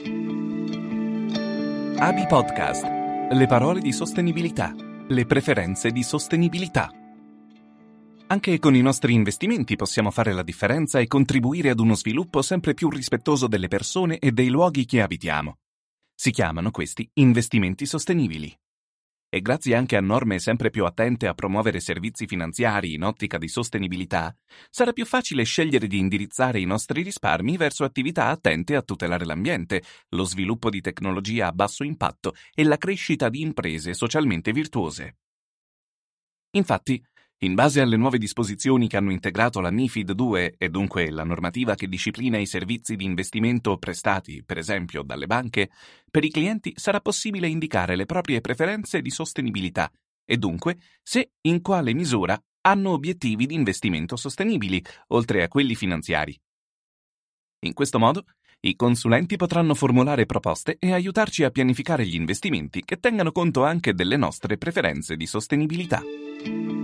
ABI Podcast. Le parole di sostenibilità. Le preferenze di sostenibilità. Anche con i nostri investimenti possiamo fare la differenza e contribuire ad uno sviluppo sempre più rispettoso delle persone e dei luoghi che abitiamo. Si chiamano questi investimenti sostenibili. E grazie anche a norme sempre più attente a promuovere servizi finanziari in ottica di sostenibilità, sarà più facile scegliere di indirizzare i nostri risparmi verso attività attente a tutelare l'ambiente, lo sviluppo di tecnologia a basso impatto e la crescita di imprese socialmente virtuose. Infatti, in base alle nuove disposizioni che hanno integrato la MiFID II e dunque la normativa che disciplina i servizi di investimento prestati, per esempio, dalle banche, per i clienti sarà possibile indicare le proprie preferenze di sostenibilità e dunque se in quale misura hanno obiettivi di investimento sostenibili, oltre a quelli finanziari. In questo modo, i consulenti potranno formulare proposte e aiutarci a pianificare gli investimenti che tengano conto anche delle nostre preferenze di sostenibilità.